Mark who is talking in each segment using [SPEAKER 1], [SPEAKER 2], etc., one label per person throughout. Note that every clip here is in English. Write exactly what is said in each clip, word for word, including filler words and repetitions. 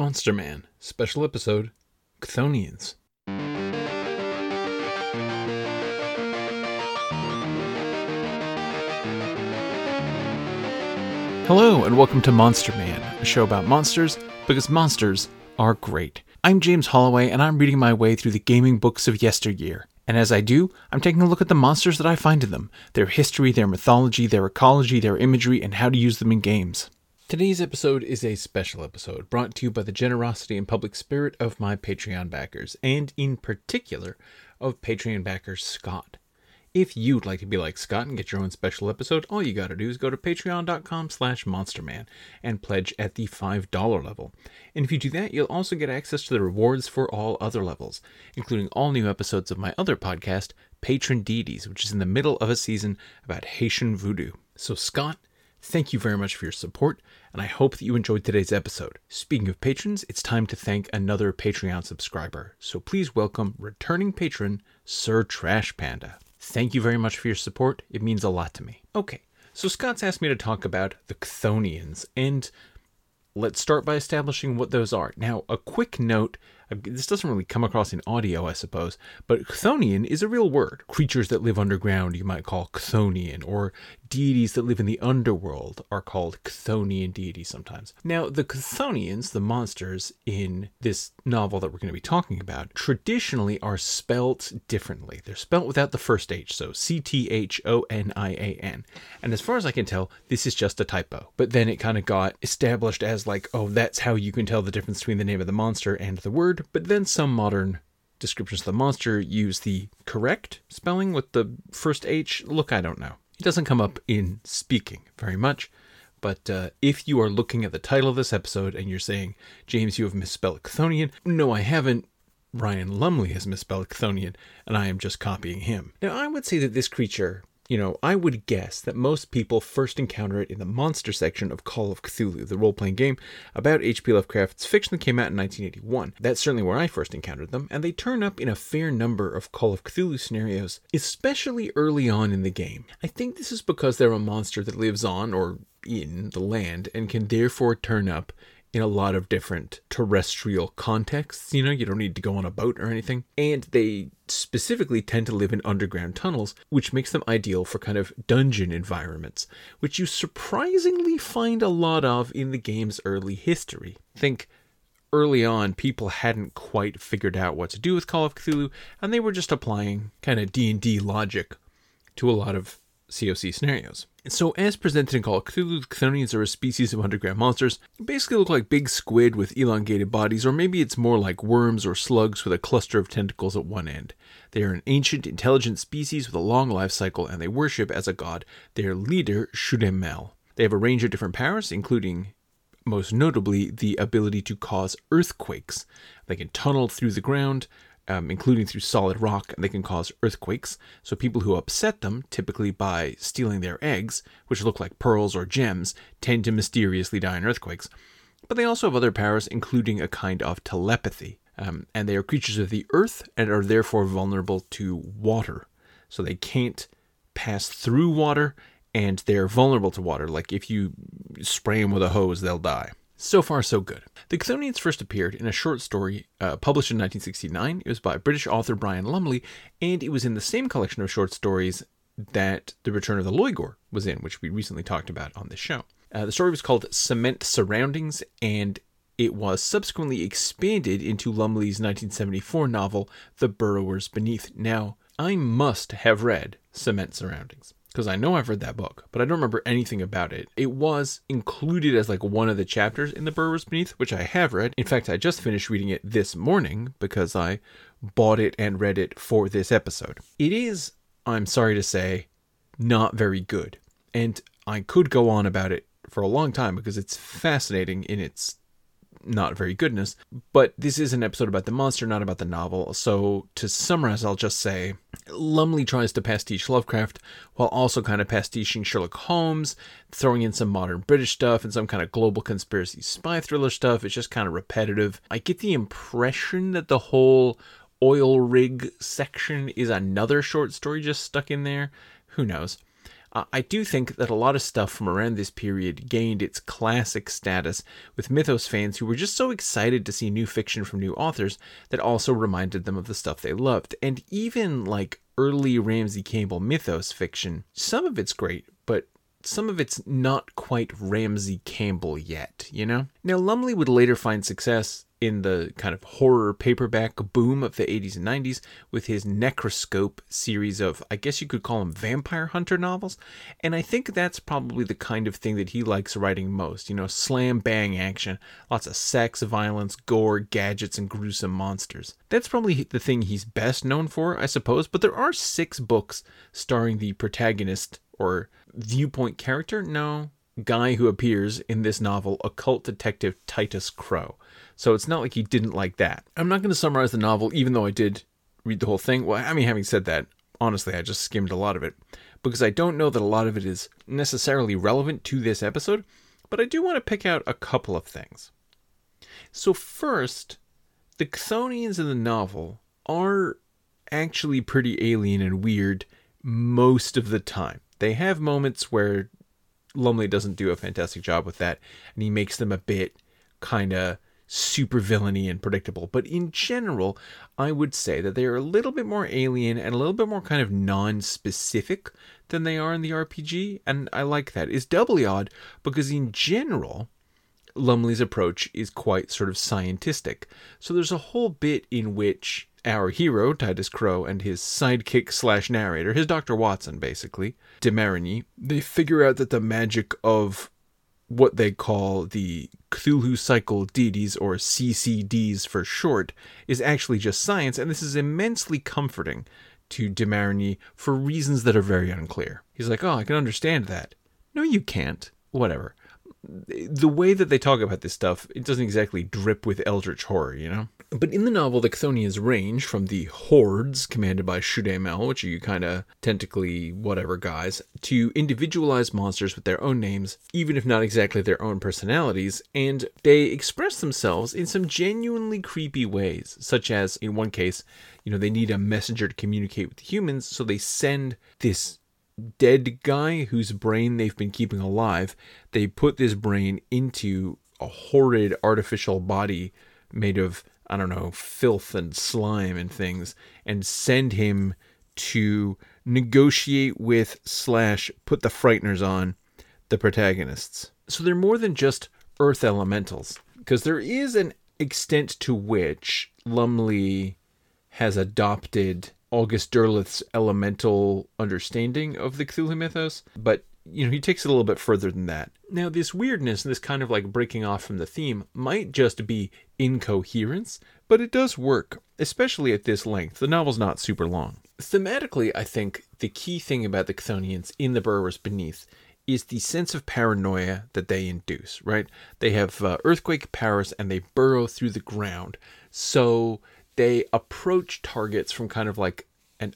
[SPEAKER 1] Monster Man, special episode, Chthonians. Hello and welcome to Monster Man, a show about monsters because monsters are great. I'm James Holloway and I'm reading my way through the gaming books of yesteryear. And as I do, I'm taking a look at the monsters that I find in them, their history, their mythology, their ecology, their imagery, and how to use them in games. Today's episode is a special episode brought to you by the generosity and public spirit of my Patreon backers, and in particular of Patreon backer Scott. If you'd like to be like Scott and get your own special episode, all you gotta do is go to patreon.com slash monsterman and pledge at the five dollar level. And if you do that, you'll also get access to the rewards for all other levels, including all new episodes of my other podcast, Patron Deities, which is in the middle of a season about Haitian voodoo. So Scott, thank you very much for your support, and I hope that you enjoyed today's episode. Speaking of patrons, it's time to thank another Patreon subscriber. So please welcome returning patron, Sir Trash Panda. Thank you very much for your support. It means a lot to me. Okay, so Scott's asked me to talk about the Chthonians, and let's start by establishing what those are. Now, a quick note, this doesn't really come across in audio, I suppose, but Chthonian is a real word. Creatures that live underground you might call Chthonian, or deities that live in the underworld are called Chthonian deities sometimes. Now, the Chthonians, the monsters in this novel that we're going to be talking about, traditionally are spelt differently. They're spelt without the first H, so C T H O N I A N. And as far as I can tell, this is just a typo. But then it kind of got established as like, oh, that's how you can tell the difference between the name of the monster and the word. But then some modern descriptions of the monster use the correct spelling with the first H. Look, I don't know. It doesn't come up in speaking very much. But uh, if you are looking at the title of this episode and you're saying, James, you have misspelled Chthonian. No, I haven't. Ryan Lumley has misspelled Chthonian, and I am just copying him. Now, I would say that this creature, you know, I would guess that most people first encounter it in the monster section of Call of Cthulhu, the role-playing game about H P Lovecraft's fiction that came out in nineteen eighty-one. That's certainly where I first encountered them, and they turn up in a fair number of Call of Cthulhu scenarios, especially early on in the game. I think this is because they're a monster that lives on, or in, the land, and can therefore turn up in a lot of different terrestrial contexts. You know, you don't need to go on a boat or anything. And they specifically tend to live in underground tunnels, which makes them ideal for kind of dungeon environments, which you surprisingly find a lot of in the game's early history. Think early on, people hadn't quite figured out what to do with Call of Cthulhu, and they were just applying kind of D and D logic to a lot of C O C scenarios. So as presented in Call of Cthulhu, the Chthonians are a species of underground monsters. They basically look like big squid with elongated bodies, or maybe it's more like worms or slugs with a cluster of tentacles at one end. They are an ancient, intelligent species with a long life cycle, and they worship as a god their leader, Shudemel. They have a range of different powers, including, most notably, the ability to cause earthquakes. They can tunnel through the ground, Um, including through solid rock, and they can cause earthquakes. So people who upset them, typically by stealing their eggs, which look like pearls or gems, tend to mysteriously die in earthquakes. But they also have other powers, including a kind of telepathy. Um, and they are creatures of the earth and are therefore vulnerable to water. So they can't pass through water, and they're vulnerable to water. Like if you spray them with a hose, they'll die. So far, so good. The Chthonians first appeared in a short story uh, published in nineteen sixty-nine. It was by British author Brian Lumley, and it was in the same collection of short stories that The Return of the Loigor was in, which we recently talked about on this show. Uh, the story was called Cement Surroundings, and it was subsequently expanded into Lumley's nineteen seventy-four novel, The Burrowers Beneath. Now, I must have read Cement Surroundings, because I know I've read that book, but I don't remember anything about it. It was included as like one of the chapters in The Burrowers Beneath, which I have read. In fact, I just finished reading it this morning because I bought it and read it for this episode. It is, I'm sorry to say, not very good. And I could go on about it for a long time because it's fascinating in its not very goodness, but this is an episode about the monster, not about the novel. So to summarize, I'll just say Lumley tries to pastiche Lovecraft while also kind of pastiching Sherlock Holmes, throwing in some modern British stuff and some kind of global conspiracy spy thriller stuff. It's just kind of repetitive. I get the impression that the whole oil rig section is another short story just stuck in there. Who knows? Uh, I do think that a lot of stuff from around this period gained its classic status with Mythos fans who were just so excited to see new fiction from new authors that also reminded them of the stuff they loved. And even like early Ramsey Campbell Mythos fiction, some of it's great, but some of it's not quite Ramsey Campbell yet, you know? Now, Lumley would later find success in the kind of horror paperback boom of the eighties and nineties with his Necroscope series of, I guess you could call them vampire hunter novels. And I think that's probably the kind of thing that he likes writing most. You know, slam bang action, lots of sex, violence, gore, gadgets, and gruesome monsters. That's probably the thing he's best known for, I suppose. But there are six books starring the protagonist or viewpoint character, no, guy who appears in this novel, occult detective Titus Crow. So it's not like he didn't like that. I'm not going to summarize the novel, even though I did read the whole thing. Well, I mean, having said that, honestly, I just skimmed a lot of it because I don't know that a lot of it is necessarily relevant to this episode, but I do want to pick out a couple of things. So first, the Chthonians in the novel are actually pretty alien and weird most of the time. They have moments where Lumley doesn't do a fantastic job with that, and he makes them a bit kind of super villainy and predictable. But in general, I would say that they are a little bit more alien and a little bit more kind of non-specific than they are in the R P G, and I like that. It's doubly odd because in general, Lumley's approach is quite sort of scientistic. So there's a whole bit in which our hero, Titus Crow, and his sidekick slash narrator, his Doctor Watson, basically, de Marigny, they figure out that the magic of what they call the Cthulhu Cycle deities, or C C Ds for short, is actually just science, and this is immensely comforting to de Marigny for reasons that are very unclear. He's like, oh, I can understand that. No, you can't. Whatever. The way that they talk about this stuff, it doesn't exactly drip with eldritch horror, you know? But in the novel, the Chthonians range from the hordes commanded by Shudamel, which are you kind of tentacly whatever guys, to individualized monsters with their own names, even if not exactly their own personalities, and they express themselves in some genuinely creepy ways, such as, in one case, you know, they need a messenger to communicate with the humans, so they send this dead guy whose brain they've been keeping alive. They put this brain into a horrid artificial body made of, I don't know, filth and slime and things, and send him to negotiate with slash put the frighteners on the protagonists. So they're more than just earth elementals, because there is an extent to which Lumley has adopted August Derleth's elemental understanding of the Cthulhu mythos, but you know, he takes it a little bit further than that. Now, this weirdness, this kind of like breaking off from the theme, might just be incoherence, but it does work, especially at this length. The novel's not super long. Thematically, I think the key thing about the Chthonians in The Burrowers Beneath is the sense of paranoia that they induce, right? They have uh, earthquake powers and they burrow through the ground. So they approach targets from kind of like an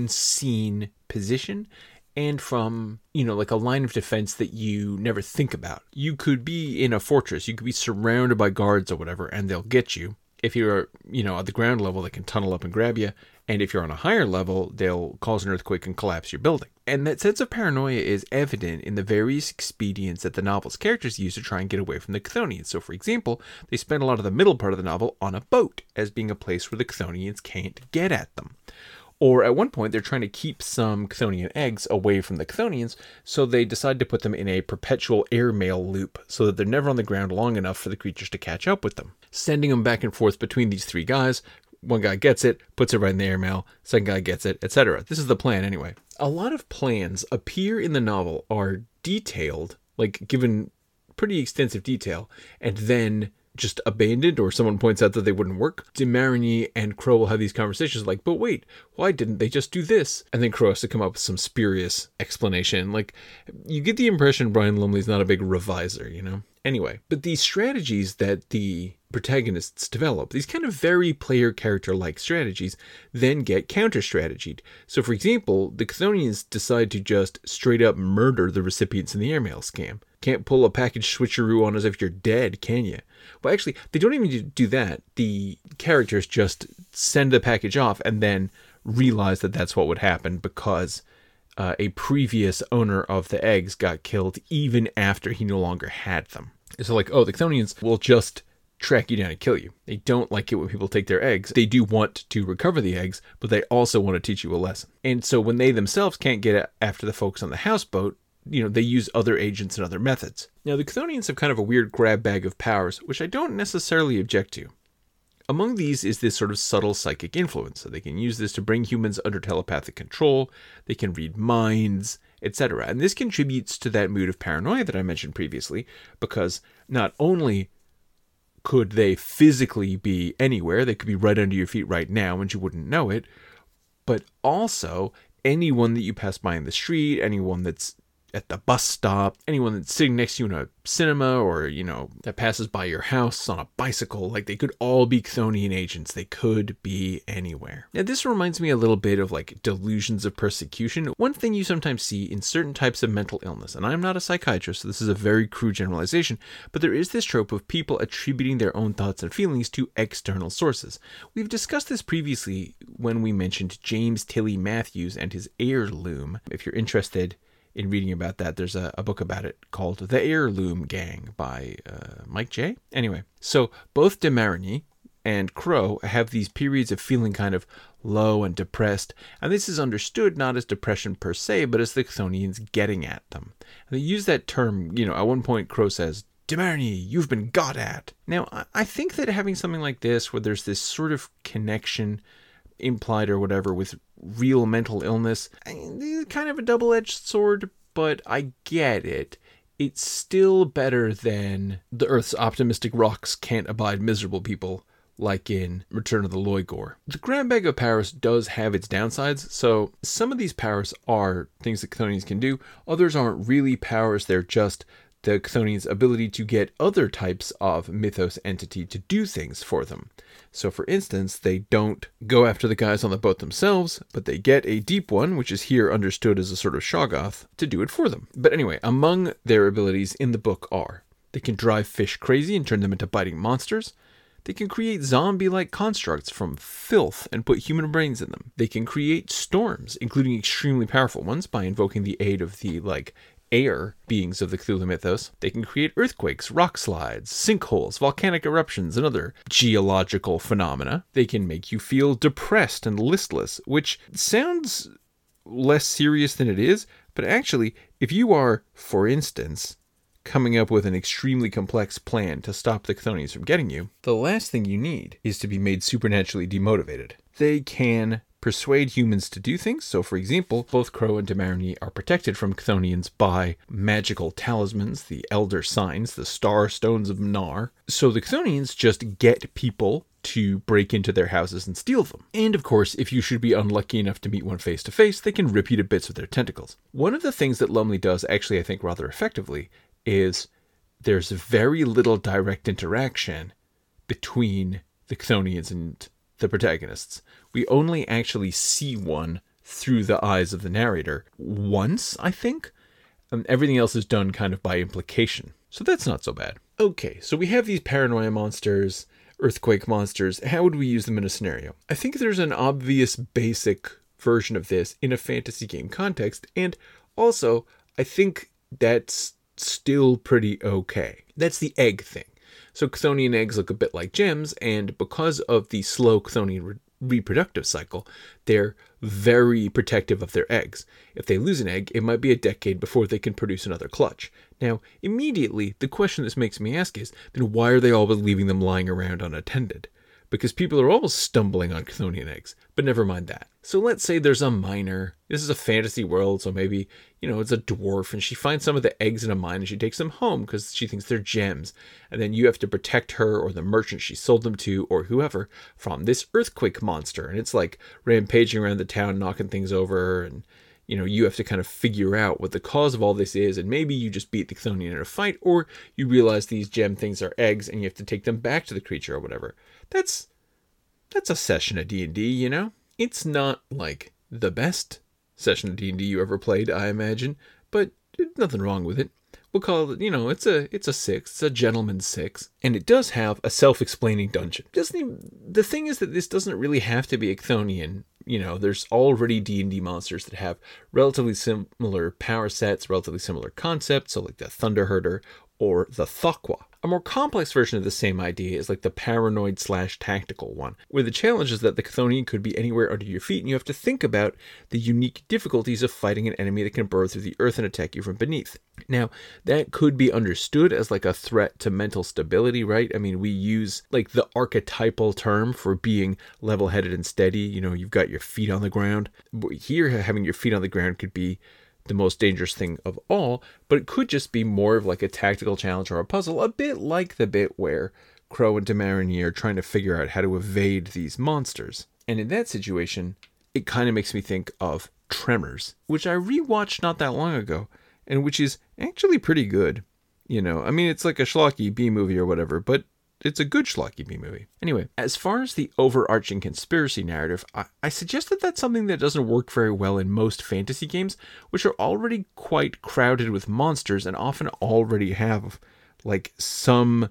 [SPEAKER 1] unseen position and from, you know, like a line of defense that you never think about. You could be in a fortress, you could be surrounded by guards or whatever, and they'll get you. If you're, you know, at the ground level, they can tunnel up and grab you. And if you're on a higher level, they'll cause an earthquake and collapse your building. And that sense of paranoia is evident in the various expedients that the novel's characters use to try and get away from the Chthonians. So, for example, they spend a lot of the middle part of the novel on a boat as being a place where the Chthonians can't get at them. Or at one point, they're trying to keep some Chthonian eggs away from the Chthonians, so they decide to put them in a perpetual airmail loop so that they're never on the ground long enough for the creatures to catch up with them. Sending them back and forth between these three guys. One guy gets it, puts it right in the airmail, second guy gets it, et cetera. This is the plan anyway. A lot of plans appear in the novel, are detailed, like given pretty extensive detail, and then just abandoned, or someone points out that they wouldn't work. De Marigny and Crow will have these conversations like, but wait, why didn't they just do this? And then Crow has to come up with some spurious explanation. Like, you get the impression Brian Lumley's not a big reviser, you know? Anyway, but these strategies that the protagonists develop, these kind of very player character-like strategies, then get counter-strategied. So for example, the Chthonians decide to just straight up murder the recipients in the airmail scam. Can't pull a package switcheroo on as if you're dead, can you? Well, actually, they don't even do that. The characters just send the package off and then realize that that's what would happen because uh, a previous owner of the eggs got killed even after he no longer had them. So like, oh, the Chthonians will just track you down and kill you. They don't like it when people take their eggs. They do want to recover the eggs, but they also want to teach you a lesson. And so when they themselves can't get after the folks on the houseboat, you know, they use other agents and other methods. Now, the Chthonians have kind of a weird grab bag of powers, which I don't necessarily object to. Among these is this sort of subtle psychic influence. So they can use this to bring humans under telepathic control. They can read minds, et cetera. And this contributes to that mood of paranoia that I mentioned previously, because not only could they physically be anywhere, they could be right under your feet right now and you wouldn't know it, but also anyone that you pass by in the street, anyone that's at the bus stop, anyone that's sitting next to you in a cinema, or, you know, that passes by your house on a bicycle, like they could all be Chthonian agents. They could be anywhere. Now, this reminds me a little bit of like delusions of persecution. One thing you sometimes see in certain types of mental illness, and I'm not a psychiatrist, so this is a very crude generalization, but there is this trope of people attributing their own thoughts and feelings to external sources. We've discussed this previously when we mentioned James Tilly Matthews and his heirloom. If you're interested in reading about that, there's a, a book about it called The Heirloom Gang by uh, Mike J. Anyway, so both de Marigny and Crow have these periods of feeling kind of low and depressed, and this is understood not as depression per se, but as the Chthonians getting at them. And they use that term, you know, at one point Crow says, "De Marigny, you've been got at." Now, I, I think that having something like this, where there's this sort of connection implied or whatever with real mental illness, kind of a double-edged sword, but I get it. It's still better than the Earth's optimistic rocks can't abide miserable people, like in Return of the Loigor. The grab bag of powers does have its downsides, so some of these powers are things that Chthonians can do. Others aren't really powers, they're just the Chthonians' ability to get other types of mythos entity to do things for them. So for instance, they don't go after the guys on the boat themselves, but they get a deep one, which is here understood as a sort of Shoggoth, to do it for them. But anyway, among their abilities in the book are, they can drive fish crazy and turn them into biting monsters. They can create zombie-like constructs from filth and put human brains in them. They can create storms, including extremely powerful ones, by invoking the aid of the, like, air beings of the Cthulhu mythos. They can create earthquakes, rock slides, sinkholes, volcanic eruptions, and other geological phenomena. They can make you feel depressed and listless, which sounds less serious than it is, but actually, if you are, for instance, coming up with an extremely complex plan to stop the Chthonians from getting you, the last thing you need is to be made supernaturally demotivated. They can persuade humans to do things. So, for example, both Crow and de Marigny are protected from Chthonians by magical talismans, the Elder Signs, the Star Stones of Mnar. So the Chthonians just get people to break into their houses and steal them. And of course, if you should be unlucky enough to meet one face to face, they can rip you to bits with their tentacles. One of the things that Lumley does, actually I think rather effectively, is there's very little direct interaction between the Chthonians and the protagonists. We only actually see one through the eyes of the narrator once, I think. And everything else is done kind of by implication. So that's not so bad. Okay, so we have these paranoia monsters, earthquake monsters. How would we use them in a scenario? I think there's an obvious basic version of this in a fantasy game context. And also, I think that's still pretty okay. That's the egg thing. So Chthonian eggs look a bit like gems, and because of the slow Chthonian re- reproductive cycle, they're very protective of their eggs. If they lose an egg, it might be a decade before they can produce another clutch. Now, immediately, the question this makes me ask is, then why are they all leaving them lying around unattended? Because people are always stumbling on Chthonian eggs, but never mind that. So let's say there's a miner. This is a fantasy world, so maybe, you know, it's a dwarf, and she finds some of the eggs in a mine, and she takes them home because she thinks they're gems. And then you have to protect her or the merchant she sold them to, or whoever, from this earthquake monster. And it's like rampaging around the town, knocking things over, and, you know, you have to kind of figure out what the cause of all this is, and maybe you just beat the Chthonian in a fight, or you realize these gem things are eggs, and you have to take them back to the creature or whatever. That's that's a session of D and D, you know? It's not, like, the best session of D and D you ever played, I imagine, but nothing wrong with it. we'll call it, you know, it's a it's a six, it's a gentleman's six, and it does have a self-explaining dungeon. Doesn't even, the thing is that this doesn't really have to be a Chthonian. You know, there's already D and D monsters that have relatively similar power sets, relatively similar concepts, so like the Thunder Herder or the Thokwa. A more complex version of the same idea is like the paranoid slash tactical one, where the challenge is that the Chthonian could be anywhere under your feet, and you have to think about the unique difficulties of fighting an enemy that can burrow through the earth and attack you from beneath. Now, that could be understood as like a threat to mental stability, right? I mean, we use like the archetypal term for being level-headed and steady. You know, you've got your feet on the ground. Here, having your feet on the ground could be the most dangerous thing of all, but it could just be more of like a tactical challenge or a puzzle, a bit like the bit where Crow and Damarinier are trying to figure out how to evade these monsters. And in that situation, it kind of makes me think of Tremors, which I rewatched not that long ago, and which is actually pretty good. You know, I mean, it's like a schlocky B-movie or whatever, but it's a good schlocky B-movie. Anyway, as far as the overarching conspiracy narrative, I, I suggest that that's something that doesn't work very well in most fantasy games, which are already quite crowded with monsters and often already have, like, some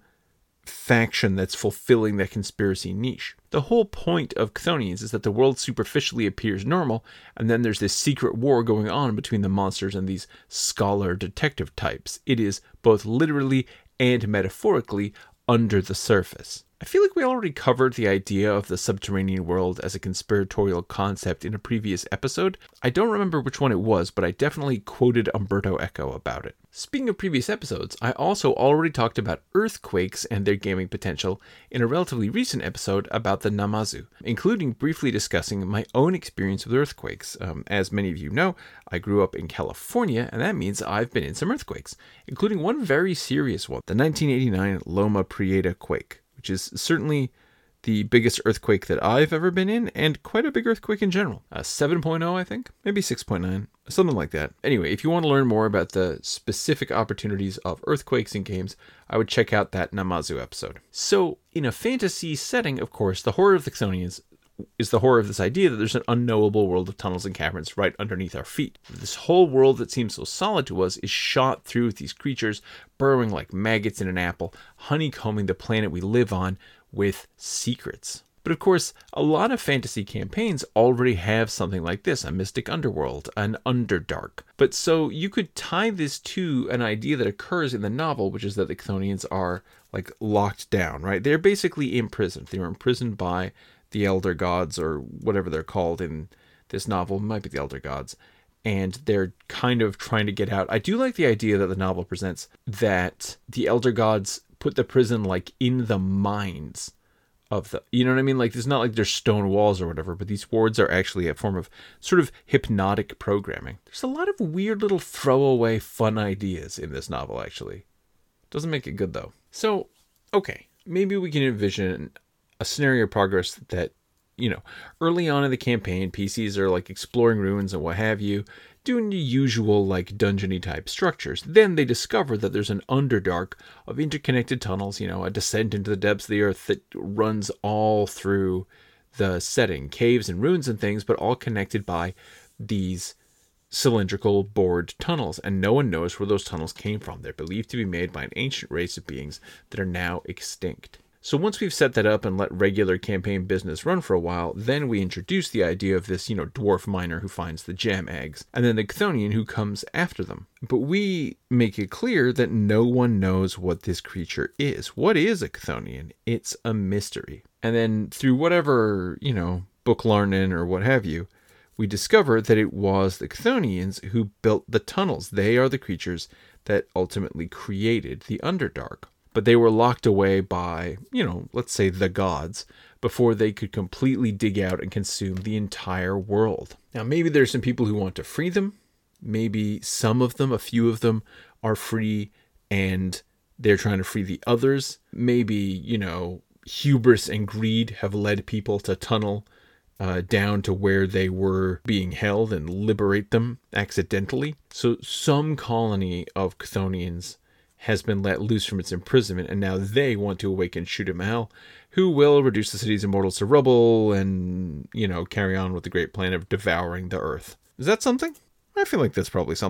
[SPEAKER 1] faction that's fulfilling that conspiracy niche. The whole point of Chthonians is that the world superficially appears normal, and then there's this secret war going on between the monsters and these scholar detective types. It is both literally and metaphorically under the surface. I feel like we already covered the idea of the subterranean world as a conspiratorial concept in a previous episode. I don't remember which one it was, but I definitely quoted Umberto Eco about it. Speaking of previous episodes, I also already talked about earthquakes and their gaming potential in a relatively recent episode about the Namazu, including briefly discussing my own experience with earthquakes. Um, as many of you know, I grew up in California, and that means I've been in some earthquakes, including one very serious one, the nineteen eighty-nine Loma Prieta quake, which is certainly the biggest earthquake that I've ever been in, and quite a big earthquake in general. A seven point oh, I think? Maybe six point nine, something like that. Anyway, if you want to learn more about the specific opportunities of earthquakes in games, I would check out that Namazu episode. So, in a fantasy setting, of course, the horror of the Chthonians is the horror of this idea that there's an unknowable world of tunnels and caverns right underneath our feet. This whole world that seems so solid to us is shot through with these creatures burrowing like maggots in an apple, honeycombing the planet we live on with secrets. But of course, a lot of fantasy campaigns already have something like this, a mystic underworld, an Underdark. But so you could tie this to an idea that occurs in the novel, which is that the Chthonians are like locked down, right? They're basically imprisoned. They were imprisoned by the Elder Gods, or whatever they're called in this novel. It might be the Elder Gods. And they're kind of trying to get out. I do like the idea that the novel presents that the Elder Gods put the prison like in the minds of the, you know what I mean? Like, it's not like there's stone walls or whatever, but these wards are actually a form of sort of hypnotic programming. There's a lot of weird little throwaway fun ideas in this novel, actually. Doesn't make it good, though. So, okay, maybe we can envision a scenario of progress that, you know, early on in the campaign, P Cs are like exploring ruins and what have you, doing the usual like dungeony type structures. Then they discover that there's an Underdark of interconnected tunnels, you know, a descent into the depths of the earth that runs all through the setting, caves and ruins and things, but all connected by these cylindrical bored tunnels, and no one knows where those tunnels came from. They're believed to be made by an ancient race of beings that are now extinct. So once we've set that up and let regular campaign business run for a while, then we introduce the idea of this, you know, dwarf miner who finds the gem eggs, and then the Chthonian who comes after them. But we make it clear that no one knows what this creature is. What is a Chthonian? It's a mystery. And then through whatever, you know, book learning or what have you, we discover that it was the Chthonians who built the tunnels. They are the creatures that ultimately created the Underdark. But they were locked away by, you know, let's say the gods, before they could completely dig out and consume the entire world. Now, maybe there's some people who want to free them. Maybe some of them, a few of them, are free and they're trying to free the others. Maybe, you know, hubris and greed have led people to tunnel uh, down to where they were being held and liberate them accidentally. So some colony of Chthonians has been let loose from its imprisonment, and now they want to awaken Shudamel, who will reduce the city's immortals to rubble and, you know, carry on with the great plan of devouring the earth. Is that something? I feel like that's probably something.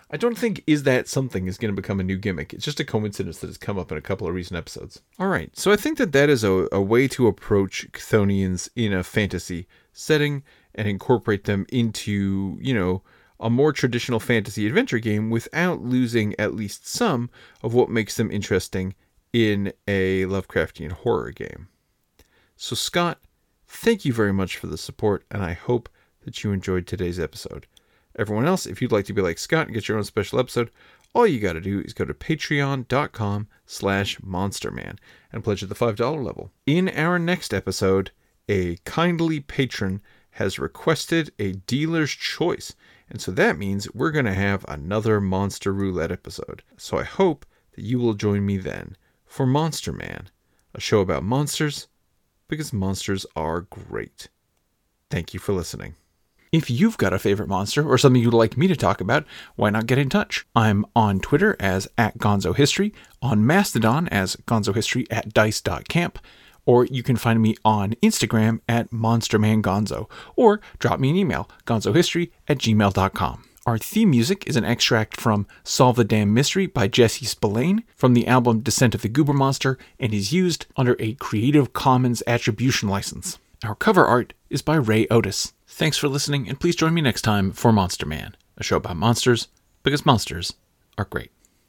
[SPEAKER 1] I don't think "is that something" is going to become a new gimmick. It's just a coincidence that it's come up in a couple of recent episodes. All right, so I think that that is a, a way to approach Chthonians in a fantasy setting and incorporate them into, you know, a more traditional fantasy adventure game without losing at least some of what makes them interesting in a Lovecraftian horror game. So Scott, thank you very much for the support, and I hope that you enjoyed today's episode. Everyone else, if you'd like to be like Scott and get your own special episode, all you got to do is go to patreon.com slash monsterman and pledge at the five dollars level. In our next episode, a kindly patron has requested a dealer's choice, and so that means we're going to have another Monster Roulette episode. So I hope that you will join me then for Monster Man, a show about monsters, because monsters are great. Thank you for listening. If you've got a favorite monster or something you'd like me to talk about, why not get in touch? I'm on Twitter as at GonzoHistory, on Mastodon as GonzoHistory at dice dot camp, or you can find me on Instagram at MonsterManGonzo, or drop me an email, gonzohistory at gmail dot com. Our theme music is an extract from Solve the Damn Mystery by Jesse Spillane from the album Descent of the Goober Monster, and is used under a Creative Commons Attribution license. Our cover art is by Ray Otis. Thanks for listening, and please join me next time for Monster Man, a show about monsters, because monsters are great.